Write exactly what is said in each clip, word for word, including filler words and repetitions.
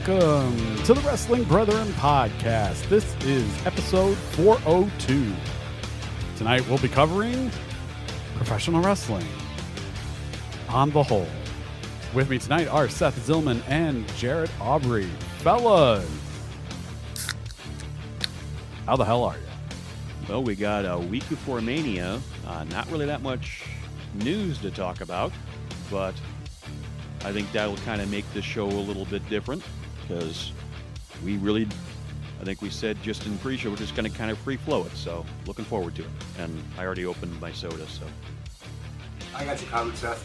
Welcome to the Wrestling Brethren podcast. This is episode four oh two. Tonight we'll be covering professional wrestling on the whole. With me tonight are Seth Zillman and Jarrett Aubrey. Fellas, how the hell are you? Well, we got a week before Mania. Uh, not really that much news to talk about, but I think that'll kind of make the show a little bit different because we really, I think we said just in pre-show, we're just going to kind of free flow it. So looking forward to it. And I already opened my soda, so. I got you covered, Seth.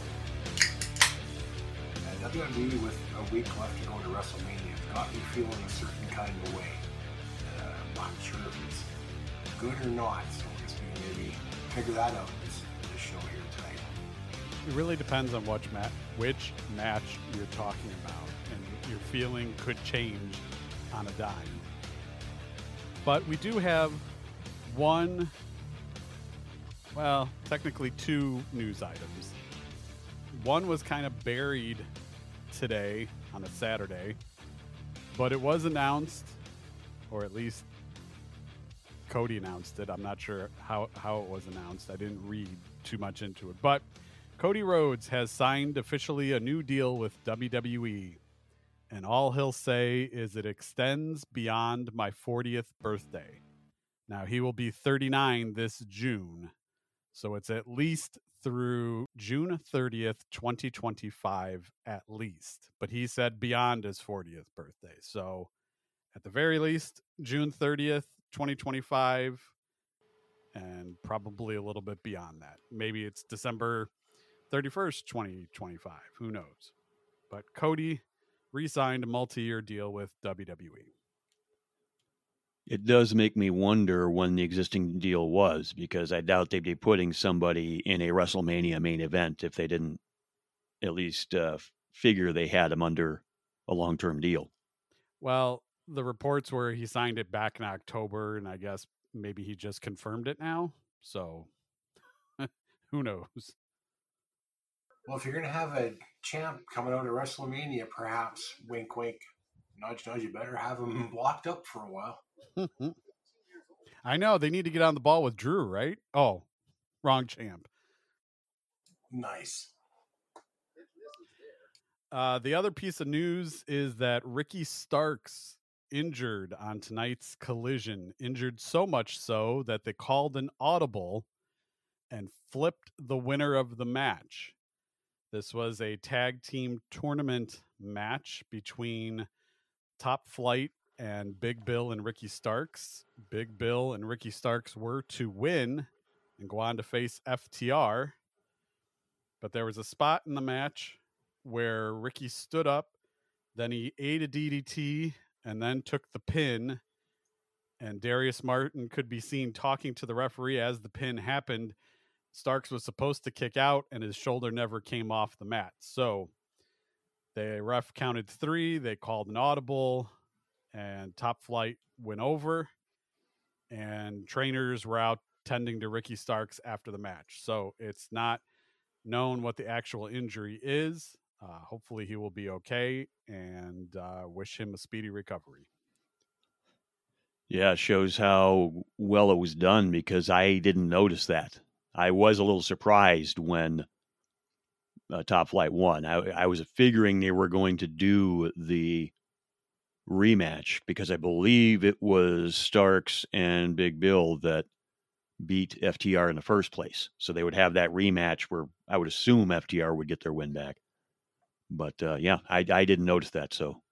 And W W E with a week left to go to WrestleMania has got me feeling a certain kind of way. Uh, I'm not sure if it's good or not, so I guess we can maybe figure that out this, this show here tonight. It really depends on which, ma- which match you're talking about, and your feeling could change on a dime. But we do have one, well, technically two news items. One was kind of buried today on a Saturday, but it was announced, or at least Cody announced it. I'm not sure how, how it was announced. I didn't read too much into it, but Cody Rhodes has signed officially a new deal with W W E, and all he'll say is it extends beyond my fortieth birthday. Now, he will be thirty-nine this June, so it's at least through June thirtieth, twenty twenty-five at least. But he said beyond his fortieth birthday. So at the very least, June thirtieth, twenty twenty-five, and probably a little bit beyond that. Maybe it's December thirty-first, twenty twenty-five. Who knows? But Cody re-signed a multi-year deal with W W E. It does make me wonder when the existing deal was, because I doubt they'd be putting somebody in a WrestleMania main event if they didn't at least uh, figure they had him under a long-term deal. Well, the reports were he signed it back in October, and I guess maybe he just confirmed it now. So who knows? Well, if you're going to have a champ coming out of WrestleMania, perhaps, wink, wink, nudge, nudge, you better have him locked up for a while. I know. They need to get on the ball with Drew, right? Oh, wrong champ. Nice. Uh, the other piece of news is that Ricky Starks injured on tonight's Collision. Injured so much so that they called an audible and flipped the winner of the match. This was a tag team tournament match between Top Flight and Big Bill and Ricky Starks. Big Bill and Ricky Starks were to win and go on to face F T R. But there was a spot in the match where Ricky stood up, then he ate a D D T and then took the pin. And Darius Martin could be seen talking to the referee as the pin happened. Starks was supposed to kick out, and his shoulder never came off the mat. So the ref counted three. They called an audible, and Top Flight went over. And trainers were out tending to Ricky Starks after the match. So it's not known what the actual injury is. Uh, hopefully he will be okay, and uh, wish him a speedy recovery. Yeah, it shows how well it was done because I didn't notice that. I was a little surprised when uh, Top Flight won. I, I was figuring they were going to do the rematch because I believe it was Starks and Big Bill that beat F T R in the first place. So they would have that rematch where I would assume F T R would get their win back. But uh, yeah, I, I didn't notice that. So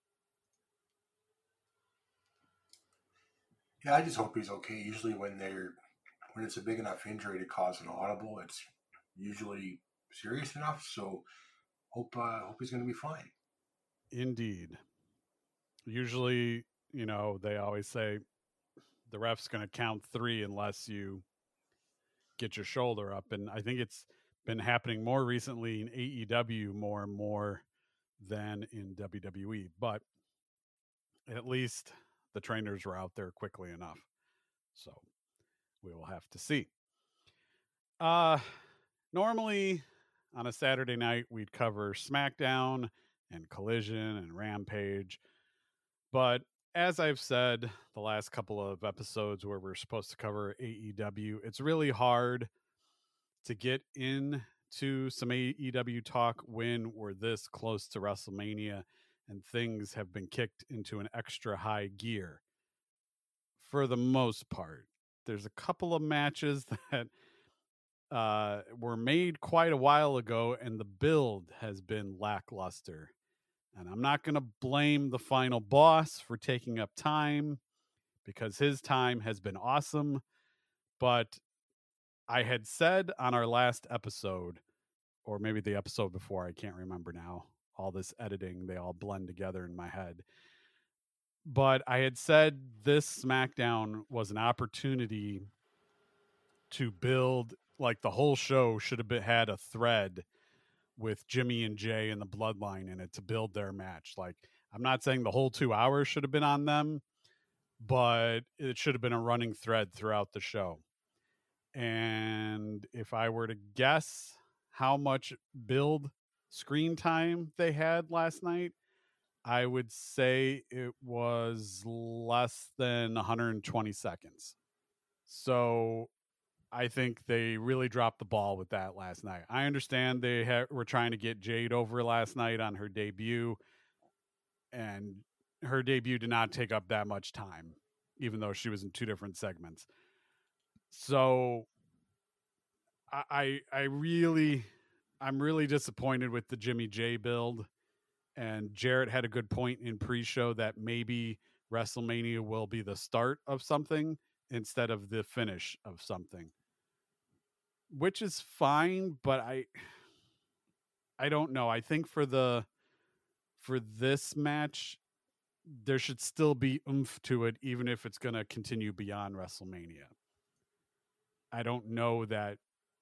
Yeah, I just hope he's okay. Usually when they're when it's a big enough injury to cause an audible, it's usually serious enough. So hope uh, hope he's going to be fine. Indeed. Usually, you know, they always say the ref's going to count three unless you get your shoulder up. And I think it's been happening more recently in A E W more and more than in W W E. But at least the trainers were out there quickly enough. So we will have to see. Uh, normally on a Saturday night, we'd cover SmackDown and Collision and Rampage. But as I've said the last couple of episodes where we're supposed to cover A E W, it's really hard to get into some A E W talk when we're this close to WrestleMania and things have been kicked into an extra high gear. For the most part, there's a couple of matches that uh, were made quite a while ago, and the build has been lackluster. And I'm not going to blame the final boss for taking up time because his time has been awesome. But I had said on our last episode, or maybe the episode before, I can't remember now. All this editing, they all blend together in my head. But I had said this SmackDown was an opportunity to build, like the whole show should have been, had a thread with Jimmy and Jay and the Bloodline in it to build their match. Like, I'm not saying the whole two hours should have been on them, but it should have been a running thread throughout the show. And if I were to guess how much build screen time they had last night, I would say it was less than one hundred twenty seconds. So I think they really dropped the ball with that last night. I understand they ha- were trying to get Jade over last night on her debut, and her debut did not take up that much time, even though she was in two different segments. So I, I, I really, I'm really disappointed with the Jimmy J build. And Jarrett had a good point in pre-show that maybe WrestleMania will be the start of something instead of the finish of something, which is fine. But I, I don't know. I think for the, for this match, there should still be oomph to it, even if it's going to continue beyond WrestleMania. I don't know that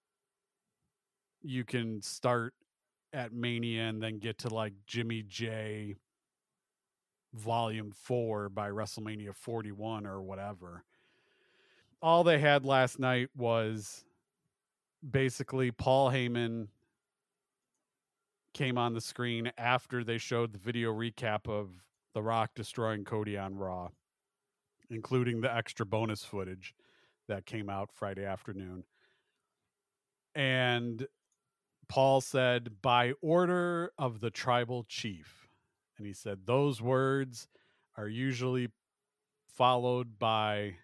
you can start at Mania and then get to like Jimmy J Volume four by WrestleMania forty-one or whatever. All they had last night was basically Paul Heyman came on the screen after they showed the video recap of The Rock destroying Cody on Raw, including the extra bonus footage that came out Friday afternoon. And Paul said, by order of the tribal chief. And he said, those words are usually followed by,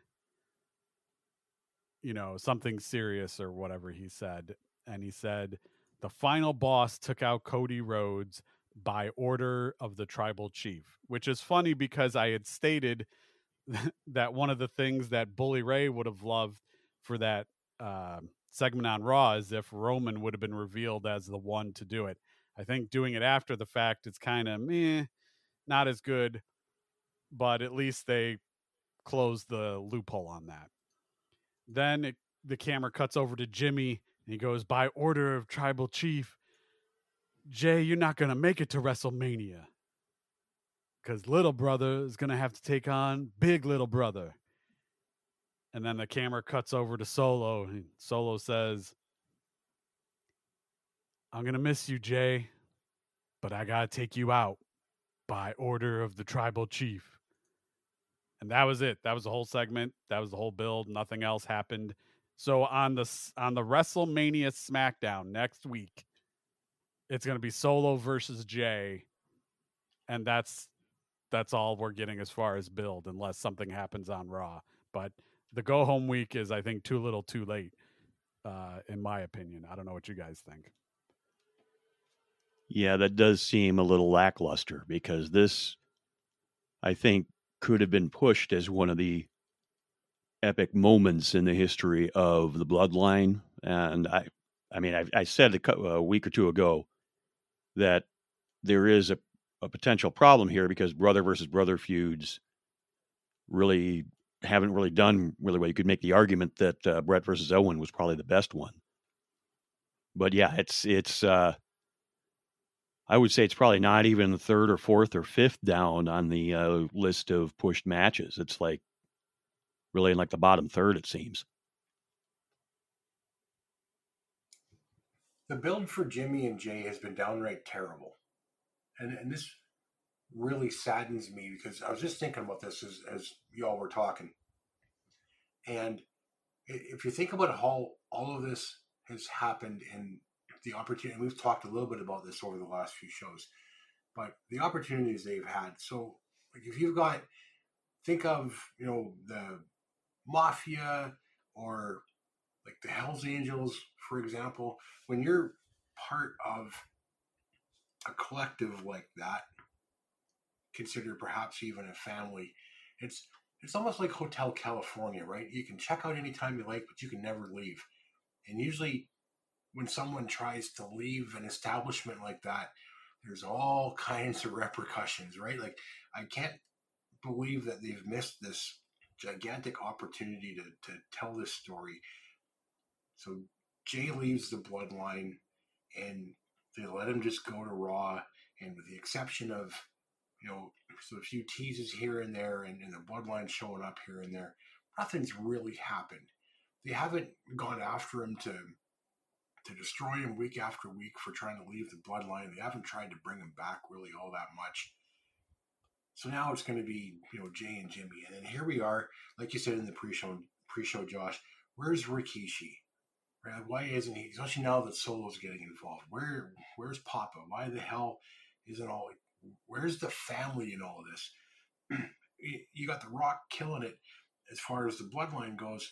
you know, something serious or whatever he said. And he said, the final boss took out Cody Rhodes by order of the tribal chief, which is funny because I had stated that one of the things that Bully Ray would have loved for that uh, segment on Raw is if Roman would have been revealed as the one to do it. I think doing it after the fact, it's kind of meh, not as good, but at least they closed the loophole on that. Then it, the camera cuts over to Jimmy and he goes, by order of tribal chief, Jay, you're not going to make it to WrestleMania because little brother is going to have to take on big little brother. And then the camera cuts over to Solo, and Solo says, I'm going to miss you, Jay, but I got to take you out by order of the tribal chief. And that was it. That was the whole segment. That was the whole build. Nothing else happened. So on the on the WrestleMania SmackDown next week, it's going to be Solo versus Jay, and that's that's all we're getting as far as build, unless something happens on Raw. But the go home week is, I think, too little, too late, uh, in my opinion. I don't know what you guys think. Yeah, that does seem a little lackluster because this, I think, could have been pushed as one of the epic moments in the history of the Bloodline. And I, I mean, I, I said a, a week or two ago that there is a, a potential problem here because brother versus brother feuds really haven't really done really well. You could make the argument that uh, Brett versus Owen was probably the best one. But yeah, it's, it's, uh, I would say it's probably not even third or fourth or fifth down on the uh, list of pushed matches. It's like really in like the bottom third, it seems. The build for Jimmy and Jay has been downright terrible. And, and this really saddens me because I was just thinking about this as, as y'all were talking. And if you think about how all of this has happened and the opportunity, and we've talked a little bit about this over the last few shows, but the opportunities they've had. So like if you've got, think of, you know, the Mafia or like the Hells Angels, for example, when you're part of a collective like that, considered perhaps even a family, it's it's almost like Hotel California, right? You can check out anytime you like, but you can never leave. And usually when someone tries to leave an establishment like that, there's all kinds of repercussions, right? Like I can't believe that they've missed this gigantic opportunity to, to tell this story. So Jay leaves the bloodline and they let him just go to Raw, and with the exception of, you know, so a few teases here and there and, and the bloodline showing up here and there, nothing's really happened. They haven't gone after him to to destroy him week after week for trying to leave the bloodline. They haven't tried to bring him back really all that much. So now it's going to be, you know, Jay and Jimmy. And then here we are, like you said in the pre-show, pre-show, Josh, where's Rikishi? Right? Why isn't he? Especially now that Solo's getting involved. Where, where's Papa? Why the hell isn't all? Where's the family in all of this? You got The Rock killing it as far as the bloodline goes.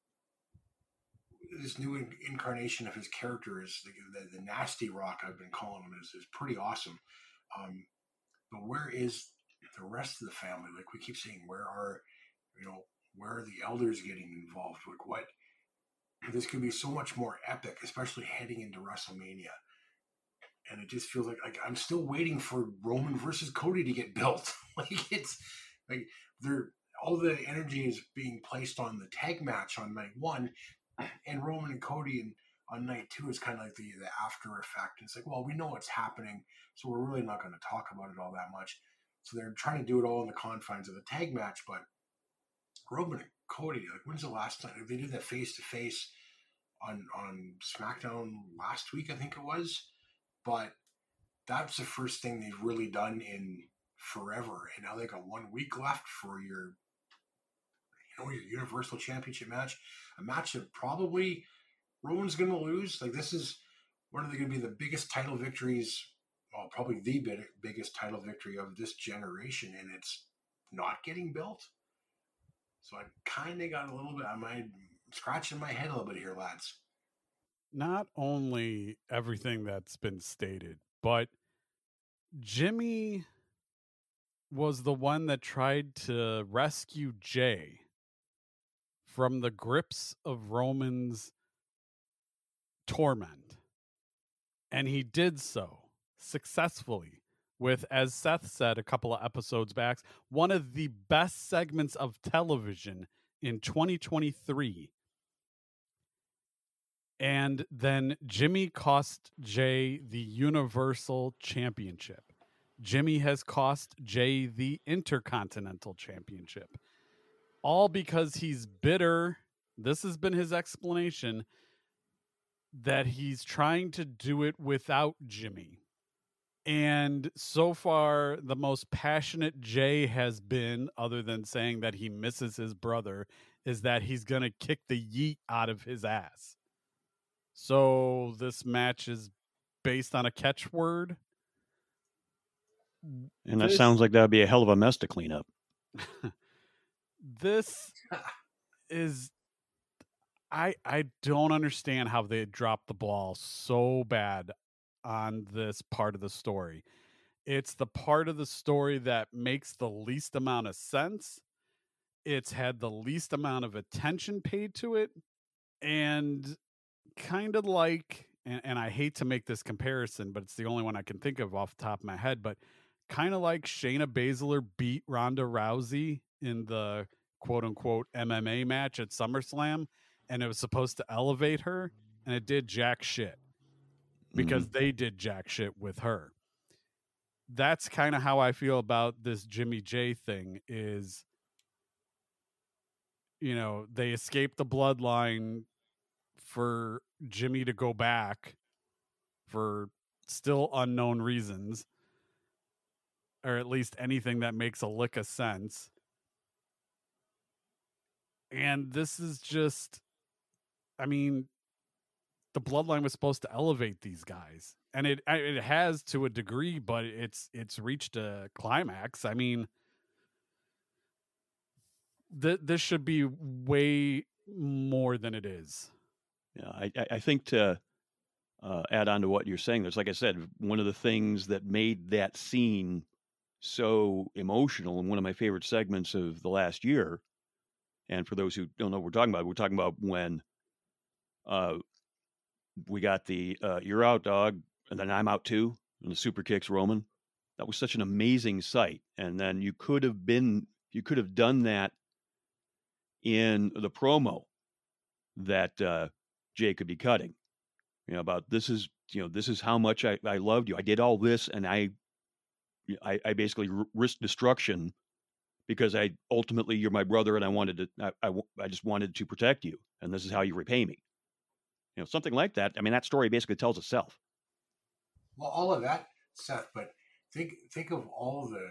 This new incarnation of his character is the, the, the nasty Rock, I've been calling him, is, is pretty awesome. Um, but where is the rest of the family? Like we keep saying, where are, you know, where are the elders getting involved? Like what? This could be so much more epic, especially heading into WrestleMania. And it just feels like, like I'm still waiting for Roman versus Cody to get built. Like it's like they're all the energy is being placed on the tag match on night one, and Roman and Cody and on night two is kind of like the, the after effect. It's like, well, we know what's happening, so we're really not going to talk about it all that much. So they're trying to do it all in the confines of the tag match, but Roman and Cody, like when's the last time they did that face to face on on SmackDown last week? I think it was, but that's the first thing they've really done in forever. And now they got one week left for your, you know, your Universal Championship match, a match that probably Roman's going to lose. Like this is one of the going to be the biggest title victories, well, probably the big, biggest title victory of this generation, and it's not getting built. So I kind of got a little bit, I'm scratching my head a little bit here, lads. Not only everything that's been stated, but Jimmy was the one that tried to rescue Jay from the grips of Roman's torment. And he did so successfully with, as Seth said a couple of episodes back, one of the best segments of television in twenty twenty-three. And then Jimmy cost Jay the Universal Championship. Jimmy has cost Jay the Intercontinental Championship. All because he's bitter. This has been his explanation, that he's trying to do it without Jimmy. And so far, the most passionate Jay has been, other than saying that he misses his brother, is that he's going to kick the yeet out of his ass. So this match is based on a catchword. And that this, sounds like that would be a hell of a mess to clean up. This is... I I don't understand how they dropped the ball so bad on this part of the story. It's the part of the story that makes the least amount of sense. It's had the least amount of attention paid to it. And kind of like, and, and I hate to make this comparison, but it's the only one I can think of off the top of my head, but kind of like Shayna Baszler beat Ronda Rousey in the quote-unquote M M A match at SummerSlam, and it was supposed to elevate her, and it did jack shit because mm-hmm. they did jack shit with her. That's kind of how I feel about this Jimmy J thing is, you know, they escaped the bloodline for Jimmy to go back for still unknown reasons. or at least anything that makes a lick of sense. And this is just, I mean, the Bloodline was supposed to elevate these guys, and it it has to a degree, but it's it's reached a climax. I mean, th- this should be way more than it is. Yeah, I, I think to uh, add on to what you're saying, there's, like I said, one of the things that made that scene so emotional and one of my favorite segments of the last year. And for those who don't know what we're talking about, we're talking about when uh, we got the uh, "You're out, dog," and then "I'm out too," and the super kicks Roman. That was such an amazing sight. And then you could have been, you could have done that in the promo that uh, Jay could be cutting. You know, about this is, you know, this is how much I, I loved you. I did all this, and I, I, I basically r- risked destruction because I ultimately you're my brother, and I wanted to, I, I, I just wanted to protect you, and this is how you repay me. You know, something like that. I mean, that story basically tells itself. Well, all of that, Seth, but think think of all the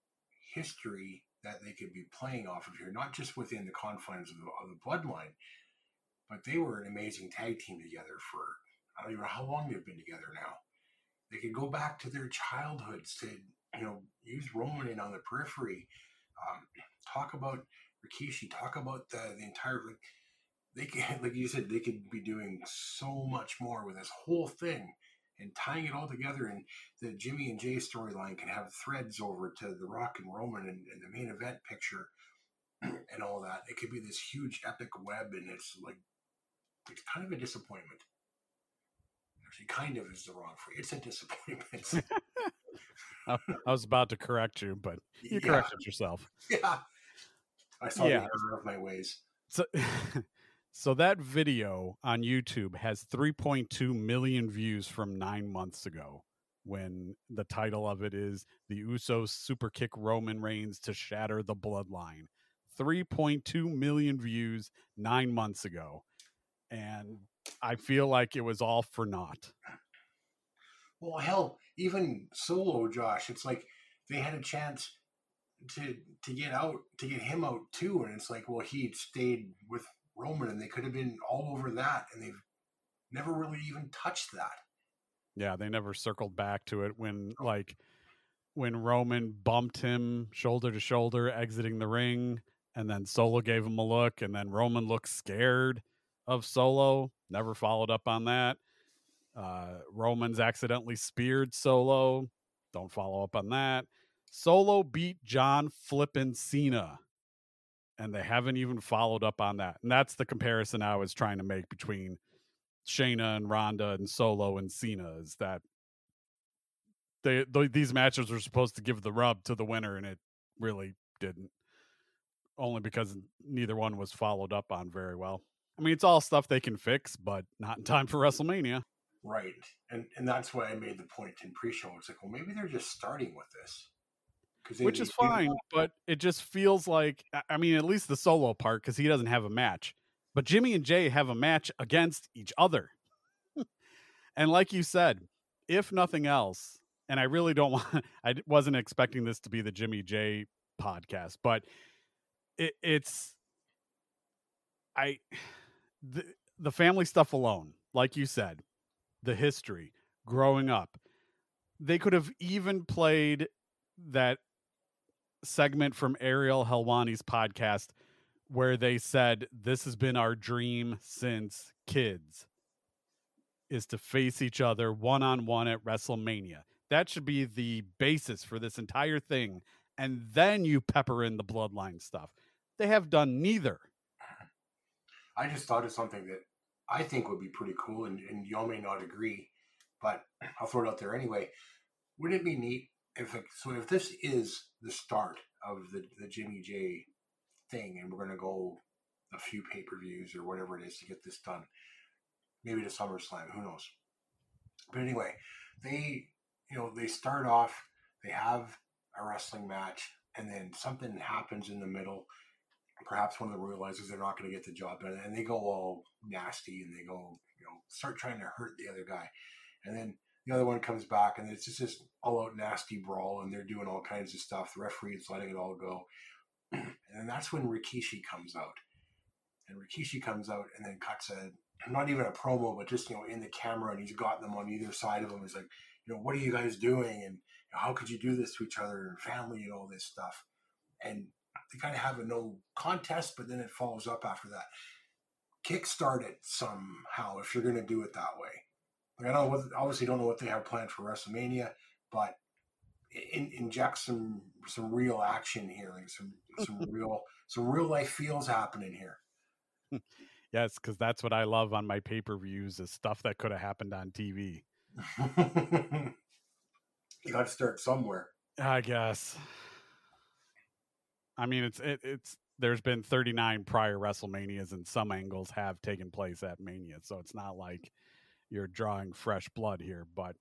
history that they could be playing off of here, not just within the confines of the, of the Bloodline, but they were an amazing tag team together for, I don't even know how long they've been together now. They could go back to their childhoods to, you know, use Roman in on the periphery, um, talk about Rikishi, talk about the, the entire, like, they could, like you said, they could be doing so much more with this whole thing and tying it all together. And the Jimmy and Jay storyline can have threads over to the Rock and Roman and, and the main event picture and all that. It could be this huge epic web, and it's like, it's kind of a disappointment. Actually, kind of is the wrong phrase. It's a disappointment. I, I was about to correct you, but you Yeah. corrected yourself. Yeah. I saw Yeah. the error of my ways. So, so that video on YouTube has three point two million views from nine months ago, when the title of it is "The Usos Super Kick Roman Reigns to Shatter the Bloodline." three point two million views nine months ago. And I feel like it was all for naught. Well, hell, even Solo, Josh, it's like they had a chance to to get out, to get him out too. And it's like, well, he stayed with Roman, and they could have been all over that, and they've never really even touched that. Yeah, they never circled back to it when, like, when Roman bumped him shoulder to shoulder exiting the ring, and then Solo gave him a look, and then Roman looked scared of Solo. Never followed up on that. Uh, Roman's accidentally speared Solo. Don't follow up on that. Solo beat John flippin' Cena, and they haven't even followed up on that. And that's the comparison I was trying to make between Shayna and Ronda and Solo and Cena, is that they, they these matches were supposed to give the rub to the winner, and it really didn't. Only because neither one was followed up on very well. I mean, it's all stuff they can fix, but not in time for WrestleMania. Right. And and that's why I made the point in pre-show. It's like, well, maybe they're just starting with this. They, Which is fine, do- but it just feels like, I mean, at least the Solo part, because he doesn't have a match. But Jimmy and Jay have a match against each other. And like you said, if nothing else, and I really don't want, I wasn't expecting this to be the Jimmy Jay podcast, but it, it's, I, the, the family stuff alone, like you said, the history, growing up, they could have even played that segment from Ariel Helwani's podcast where they said, this has been our dream since kids, is to face each other one-on-one at WrestleMania. That should be the basis for this entire thing. And then you pepper in the bloodline stuff. They have done neither. I just thought of something that I think would be pretty cool, and, and y'all may not agree, but I'll throw it out there anyway. Wouldn't it be neat if, so if this is the start of the, the Jimmy J thing, and we're going to go a few pay-per-views or whatever it is to get this done, maybe to SummerSlam, who knows? But anyway, they, you know, they start off, they have a wrestling match, and then something happens in the middle. Perhaps one of them realizes they're not going to get the job done, and they go all nasty, and they go, you know, start trying to hurt the other guy. And then The other one comes back, and it's just this all-out nasty brawl, and they're doing all kinds of stuff. The referee is letting it all go. And then that's when Rikishi comes out. And Rikishi comes out and then cuts a, not even a promo, but just, you know, in the camera, and he's got them on either side of him. He's like, you know, what are you guys doing? And you know, how could you do this to each other and family and all this stuff? And they kind of have a no contest, but then it follows up after that. Kickstart it somehow if you're going to do it that way. Like, I don't obviously don't know what they have planned for WrestleMania, but in, inject some some real action here, like some some real some real life feels happening here. Yes, because that's what I love on my pay-per-views is stuff that could have happened on T V. You got to start somewhere, I guess. I mean, it's it, it's there's been thirty-nine prior WrestleManias, and some angles have taken place at Mania, so it's not like you're drawing fresh blood here. But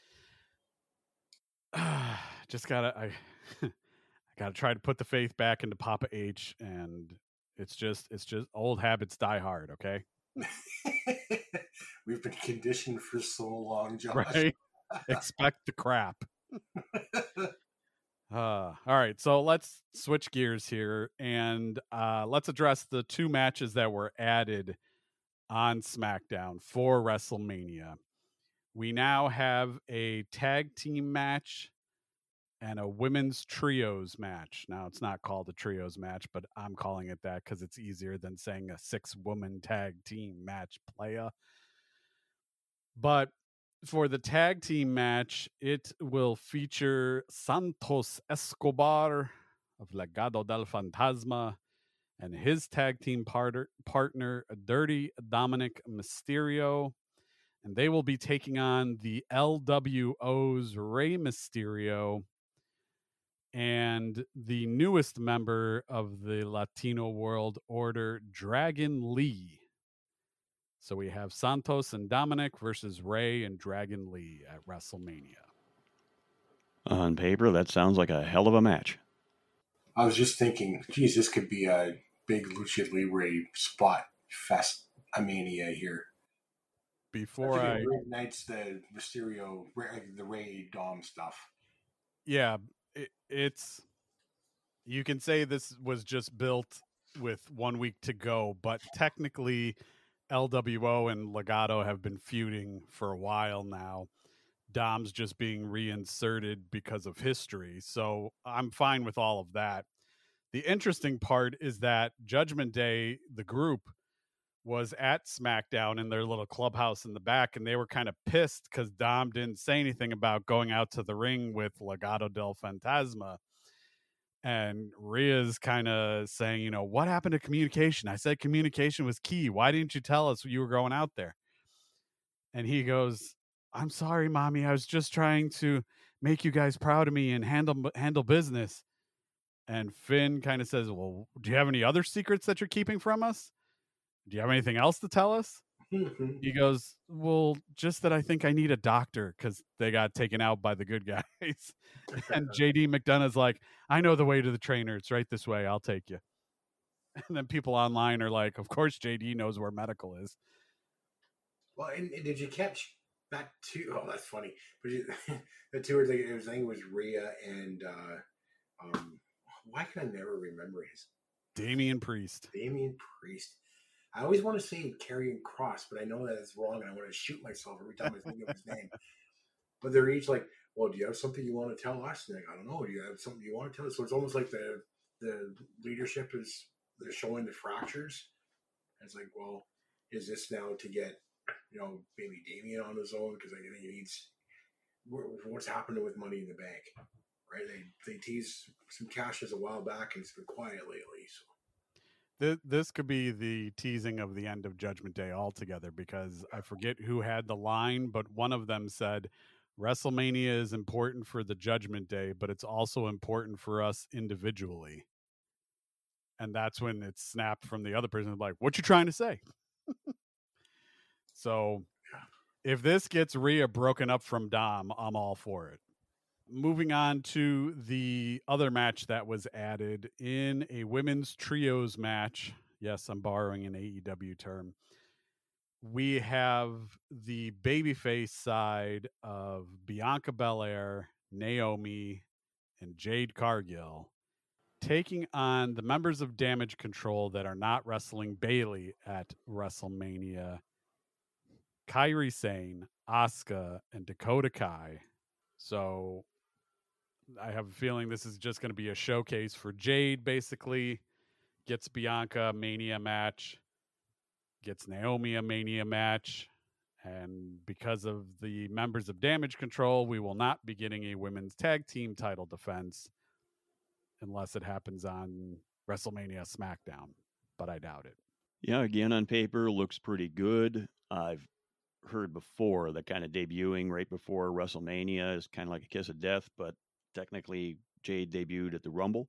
uh, just gotta I, I gotta try to put the faith back into Papa H, and it's just it's just old habits die hard. Okay. We've been conditioned for so long, Josh. Right? Expect the crap. Uh, all right, so let's switch gears here, and uh, let's address the two matches that were added on SmackDown for WrestleMania. We now have a tag team match and a women's trios match. Now, it's not called a trios match, but I'm calling it that because it's easier than saying a six-woman tag team match, playa. But for the tag team match, it will feature Santos Escobar of Legado del Fantasma and his tag team partner, partner Dirty Dominic Mysterio. And they will be taking on the L W O's Rey Mysterio and the newest member of the Latino World Order, Dragon Lee. So we have Santos and Dominic versus Rey and Dragon Lee at WrestleMania. On paper, that sounds like a hell of a match. I was just thinking, geez, this could be a big Lucha Libre spot fest, a mania here. Before I... Ignites the Mysterio, the Rey Dom stuff. Yeah, it, it's... You can say this was just built with one week to go, but technically... L W O and Legado have been feuding for a while now. Dom's just being reinserted because of history. So I'm fine with all of that. The interesting part is that Judgment Day, the group, was at SmackDown in their little clubhouse in the back, and they were kind of pissed because Dom didn't say anything about going out to the ring with Legado del Fantasma. And Rhea's kind of saying, you know, what happened to communication? I said communication was key. Why didn't you tell us you were going out there? And he goes, I'm sorry, Mommy. I was just trying to make you guys proud of me and handle handle business. And Finn kind of says, well, do you have any other secrets that you're keeping from us? Do you have anything else to tell us? He goes, well, just that I think I need a doctor because they got taken out by the good guys. And J D McDonough's like, I know the way to the trainer. It's right this way. I'll take you. And then people online are like, of course, J D knows where medical is. Well, and, and did you catch that too? Oh, that's funny. But you, the two were, it was, I think it was Rhea and, uh, um, why can I never remember his? Damian Priest. Damian Priest. I always want to say Karrion Kross, but I know that it's wrong, and I want to shoot myself every time I think of his name. But they're each like, well, do you have something you want to tell us? And like, I don't know. Do you have something you want to tell us? So it's almost like the the leadership is, they're showing the fractures. And it's like, well, is this now to get, you know, maybe Damian on his own? Because I think he needs, what's happening with Money in the Bank, right? They, they teased some cashes a while back, and it's been quiet lately, so. This could be the teasing of the end of Judgment Day altogether, because I forget who had the line, but one of them said, WrestleMania is important for the Judgment Day, but it's also important for us individually. And that's when it snapped from the other person, like, what you trying to say? So if this gets Rhea broken up from Dom, I'm all for it. Moving on to the other match that was added in a women's trios match. Yes, I'm borrowing an A E W term. we have the babyface side of Bianca Belair, Naomi, and Jade Cargill taking on the members of Damage Control that are not wrestling Bayley at WrestleMania, Kairi Sane, Asuka, and Dakota Kai. So I have a feeling this is just going to be a showcase for Jade, basically. Gets Bianca a Mania match, gets Naomi a Mania match, and because of the members of Damage Control, we will not be getting a women's tag team title defense unless it happens on WrestleMania SmackDown, but I doubt it. Yeah, again, on paper, looks pretty good. I've heard before that kind of debuting right before WrestleMania is kind of like a kiss of death, but technically Jade debuted at the Rumble.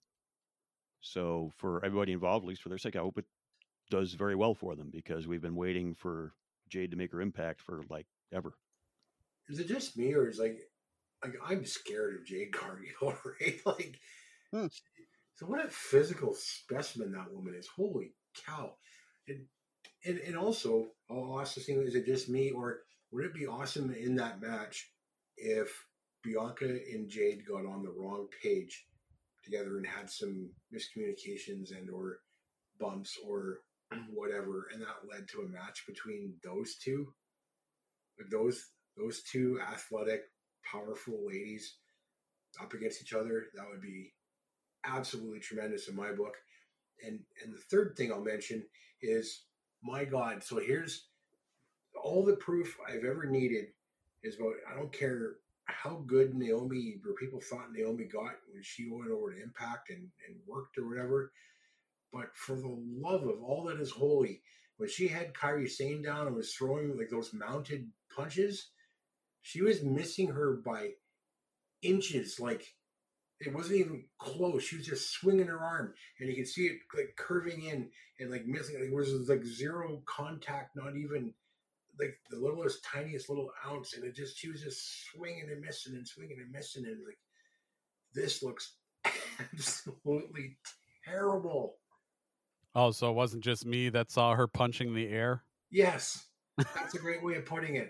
So for everybody involved, at least for their sake, I hope it does very well for them because we've been waiting for Jade to make her impact for like ever. Is it just me, or is like, like I'm scared of Jade Cargill, right? Like, hmm. So what a physical specimen that woman is! Holy cow! And and, and also, I'll ask the thing: is it just me, or would it be awesome in that match if Bianca and Jade got on the wrong page together and had some miscommunications and or bumps or whatever, and that led to a match between those two, like those those two athletic, powerful ladies up against each other? That would be absolutely tremendous in my book. And and the third thing I'll mention is, my God, so here's all the proof I've ever needed is about, I don't care how good Naomi, or people thought Naomi got when she went over to Impact and, and worked or whatever, but for the love of all that is holy, when she had Kairi Sane down and was throwing like those mounted punches, she was missing her by inches. Like, it wasn't even close. She was just swinging her arm, and you could see it like curving in and like missing. Like, it was like zero contact, not even like the littlest, tiniest little ounce. And it just, she was just swinging and missing and swinging and missing. And like, this looks absolutely terrible. Oh, so it wasn't just me that saw her punching the air? Yes. That's a great way of putting it.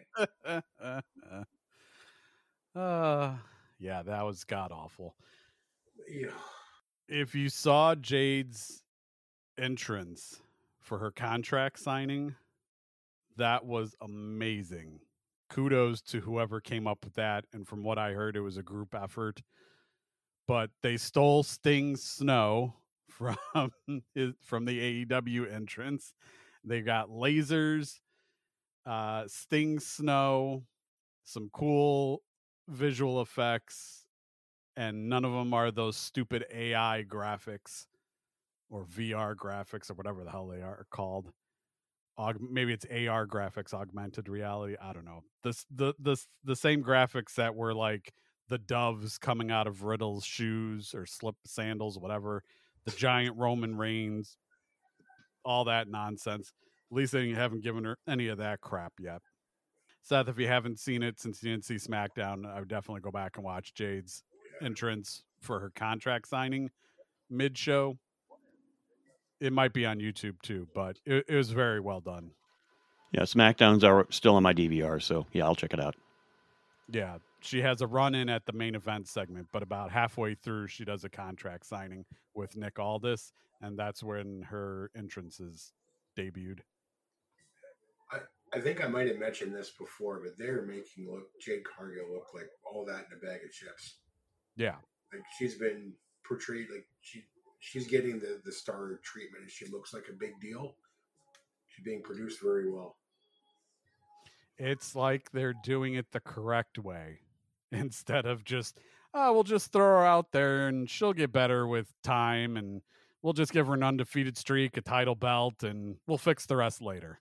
uh, yeah, that was god awful. Yeah. If you saw Jade's entrance for her contract signing, that was amazing. Kudos to whoever came up with that. And from what I heard, it was a group effort. But they stole Sting's Snow from his, from the A E W entrance. They got lasers, uh, Sting Snow, some cool visual effects, and none of them are those stupid A I graphics or V R graphics or whatever the hell they are called. Aug- maybe it's A R graphics, augmented reality. I don't know. This the the the same graphics that were like the doves coming out of Riddle's shoes or slip sandals, whatever. The giant Roman Reigns, all that nonsense. At least they haven't given her any of that crap yet. Seth, if you haven't seen it since you didn't see SmackDown, I would definitely go back and watch Jade's entrance for her contract signing mid-show. It might be on YouTube too, but it, it was very well done. Yeah, SmackDowns are still on my D V R, so yeah, I'll check it out. Yeah, she has a run-in at the main event segment, but about halfway through, she does a contract signing with Nick Aldis, and that's when her entrance is debuted. I, I think I might have mentioned this before, but they're making look Jade Cargill look like all that in a bag of chips. Yeah. Like, she's been portrayed like she she's getting the, the star treatment, and she looks like a big deal. She's being produced very well. It's like they're doing it the correct way instead of just, oh, we'll just throw her out there and she'll get better with time and we'll just give her an undefeated streak, a title belt, and we'll fix the rest later.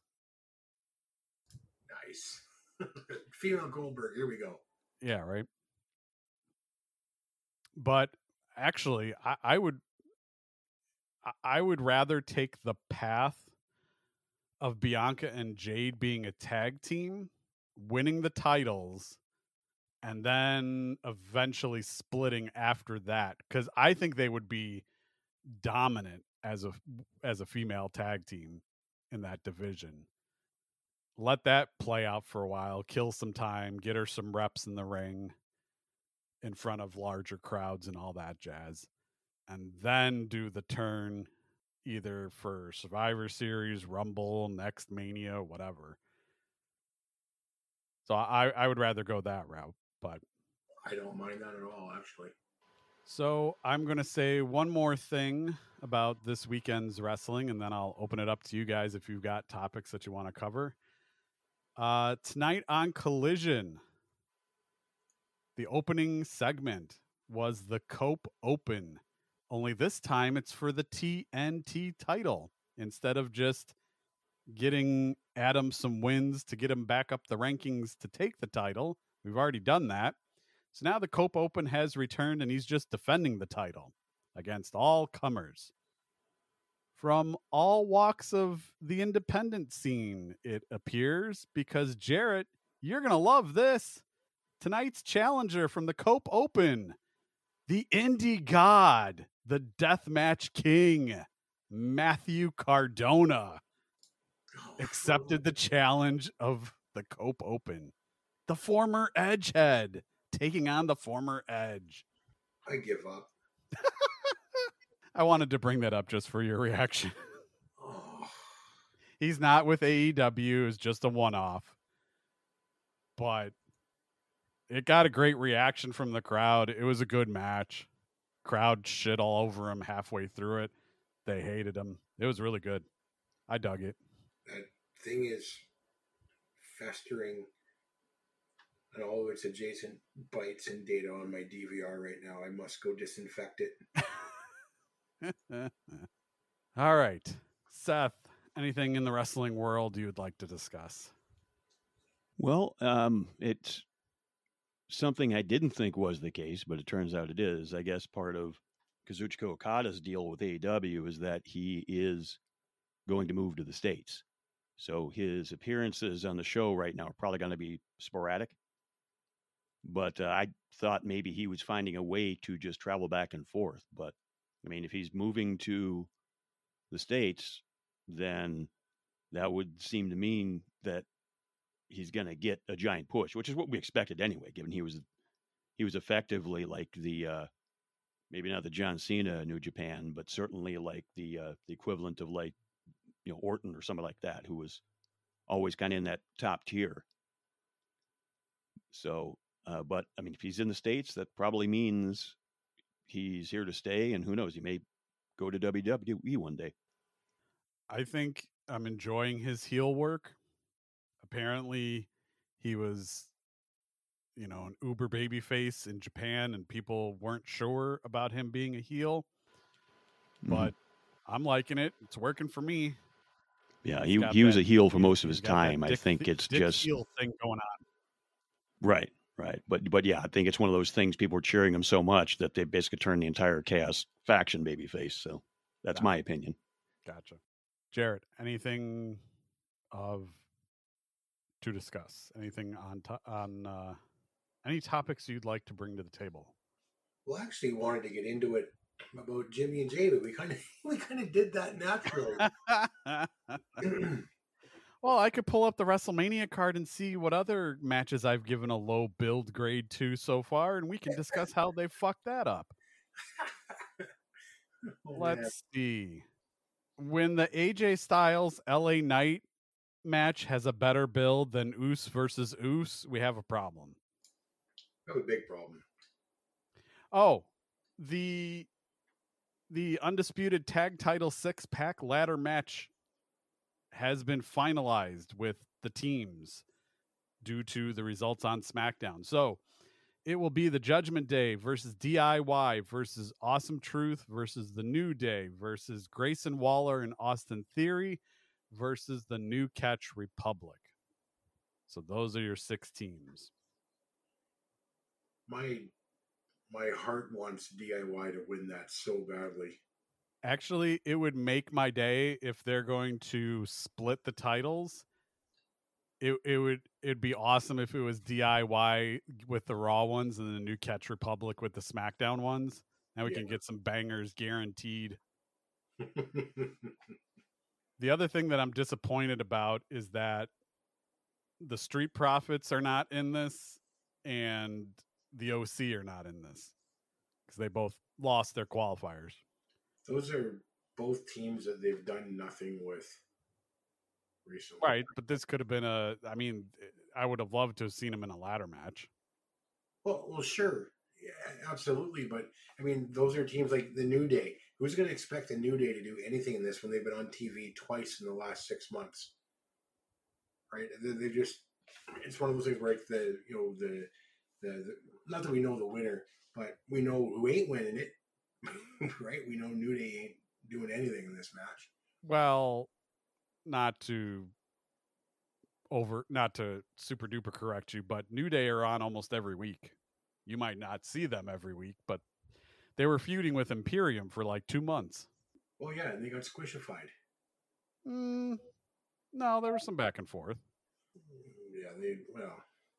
Nice. Female Goldberg, here we go. Yeah, right. But actually, I, I would I would rather take the path of Bianca and Jade being a tag team, winning the titles, and then eventually splitting after that. Because I think they would be dominant as a as a female tag team in that division. let that play out for a while, kill some time, get her some reps in the ring in front of larger crowds and all that jazz. And then do the turn either for Survivor Series, Rumble, next Mania, whatever. So I, I would rather go that route, but I don't mind that at all, actually. So I'm going to say one more thing about this weekend's wrestling, and then I'll open it up to you guys if you've got topics that you want to cover. Uh, tonight on Collision, the opening segment was the Cope Open. Only this time it's for the T N T title instead of just getting Adam some wins to get him back up the rankings to take the title. We've already done that. So now the Cope Open has returned and he's just defending the title against all comers from all walks of the independent scene, it appears, because Jarrett, you're going to love this. Tonight's challenger from the Cope Open, the Indie God, the Deathmatch King, Matthew Cardona, accepted the challenge of the Cope Open. The former Edgehead taking on the former Edge. I give up. I wanted to bring that up just for your reaction. Oh. He's not with A E W. It's just a one-off. But it got a great reaction from the crowd. It was a good match. Crowd shit all over him halfway through it. They hated him. It was really good. I dug it. That thing is festering and all of its adjacent bytes and data on my D V R right now. I must go disinfect it. All right. Seth, anything in the wrestling world you would like to discuss? Well, um, it's something I didn't think was the case, but it turns out it is. I guess part of Kazuchika Okada's deal with A E W is that he is going to move to the States. So his appearances on the show right now are probably going to be sporadic. But uh, I thought maybe he was finding a way to just travel back and forth. But, I mean, if he's moving to the States, then that would seem to mean that he's going to get a giant push, which is what we expected anyway, given he was he was effectively like the, uh, maybe not the John Cena New Japan, but certainly like the uh, the equivalent of like, you know, Orton or somebody like that, who was always kind of in that top tier. So, uh, but I mean, if he's in the States, that probably means he's here to stay, and who knows, he may go to W W E one day. I think I'm enjoying his heel work. Apparently, he was, you know, an uber babyface in Japan, and people weren't sure about him being a heel. Mm-hmm. But I'm liking it. It's working for me. Yeah, he he was that, a heel for most of his time. I think th- it's Dick just heel thing going on. Right, right. But but yeah, I think it's one of those things. People are cheering him so much that they basically turned the entire Chaos faction babyface. So that's gotcha. My opinion. Gotcha. Jarrett, anything of to discuss? Anything on to, on uh, any topics you'd like to bring to the table? Well, actually, wanted to get into it about Jimmy and Jay, but we kind of we kind of did that naturally. Well, I could pull up the WrestleMania card and see what other matches I've given a low build grade to so far, and we can discuss how they fucked that up. Oh, Let's man. see. When the A J Styles L A Knight match has a better build than Uso versus Uso, we have a problem. We have a big problem. Oh, the the undisputed tag title six pack ladder match has been finalized with the teams due to the results on SmackDown. So it will be the Judgment Day versus D I Y versus Awesome Truth versus the New Day versus Grayson Waller and Austin Theory versus the New Catch Republic. So those are your six teams. My my heart wants D I Y to win that so badly. Actually, it would make my day if they're going to split the titles. It it would it'd be awesome if it was D I Y with the Raw ones and the New Catch Republic with the SmackDown ones. Now we yeah. can get some bangers guaranteed. The other thing that I'm disappointed about is that the Street Profits are not in this, and the O C are not in this because they both lost their qualifiers. Those are both teams that they've done nothing with recently. Right, but this could have been a, I mean, I would have loved to have seen them in a ladder match. Well, well, sure. Yeah, absolutely. But, I mean, those are teams like the New Day. Who's going to expect the New Day to do anything in this when they've been on T V twice in the last six months? Right? They, they just, it's one of those things where it's the, you know, the, the, the, not that we know the winner, but we know who ain't winning it. Right? We know New Day ain't doing anything in this match. Well, not to over, not to super duper correct you, but New Day are on almost every week. You might not see them every week, but they were feuding with Imperium for like two months. Oh yeah, and they got squishified. Mm, no, there was some back and forth. Yeah, they well.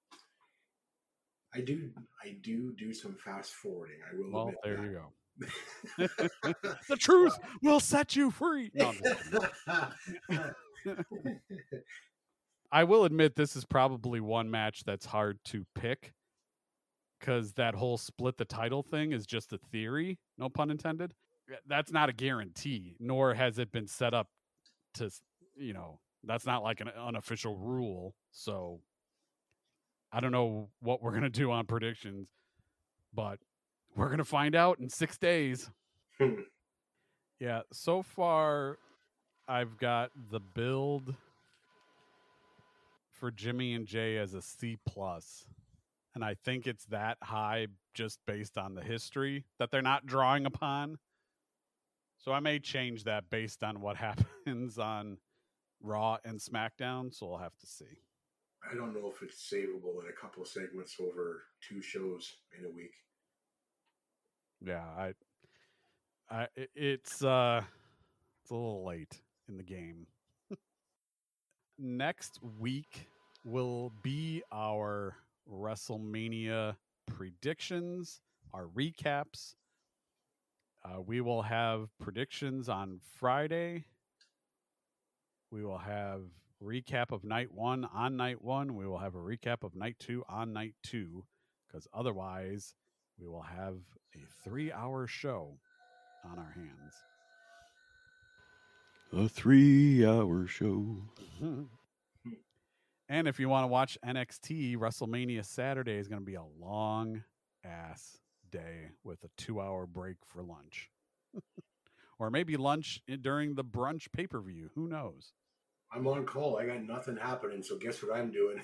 I do, I do do some fast forwarding. I will. Well, admit there that. you go. The truth will set you free. No, I will admit this is probably one match that's hard to pick because that whole split the title thing is just a theory, no pun intended. That's not a guarantee, nor has it been set up to, you know, that's not like an unofficial rule. So I don't know what we're going to do on predictions, but we're going to find out in six days. Yeah, so far I've got the build for Jimmy and Jay as a C plus, and I think it's that high just based on the history that they're not drawing upon. So I may change that based on what happens on Raw and SmackDown, so we'll have to see. I don't know if it's savable in a couple of segments over two shows in a week. Yeah, I, I, it's uh, it's a little late in the game. Next week will be our WrestleMania predictions, our recaps. Uh, we will have predictions on Friday. We will have recap of night one on night one. We will have a recap of night two on night two, because otherwise we will have a three-hour show on our hands. A three-hour show. And if you want to watch N X T, WrestleMania Saturday is going to be a long-ass day with a two-hour break for lunch. Or maybe lunch during the brunch pay-per-view. Who knows? I'm on call. I got nothing happening, so guess what I'm doing?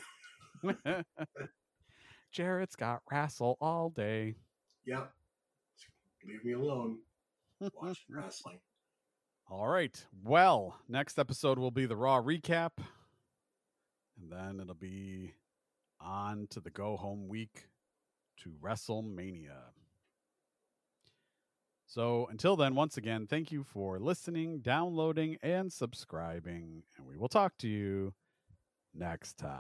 Jarrett's got wrestle all day. Yeah. Leave me alone. Watch wrestling. All right. Well, next episode will be the Raw recap. And then it'll be on to the go-home week to WrestleMania. So until then, once again, thank you for listening, downloading, and subscribing. And we will talk to you next time.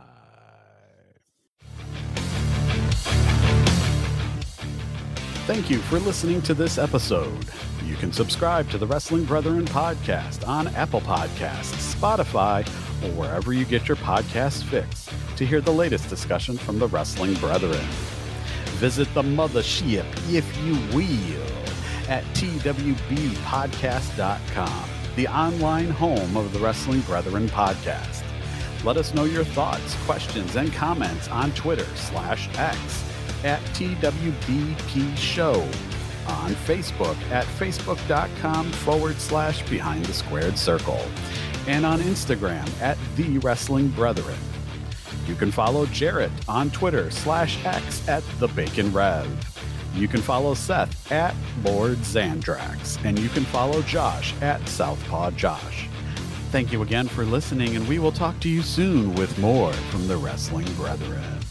Thank you for listening to this episode. You can subscribe to the Wrestling Brethren podcast on Apple Podcasts, Spotify, or wherever you get your podcast fix to hear the latest discussion from the Wrestling Brethren. Visit the mothership, if you will, at T W B podcast dot com, the online home of the Wrestling Brethren podcast. Let us know your thoughts, questions, and comments on Twitter slash X at T W B P Show, on Facebook at facebook.com forward slash behind the squared circle, and on Instagram at The Wrestling Brethren. You can follow Jarrett on Twitter slash X at The Bacon Rev. You can follow Seth at Lord Zandrax, and you can follow Josh at Southpaw Josh. Thank you again for listening, and we will talk to you soon with more from the Wrestling Brethren.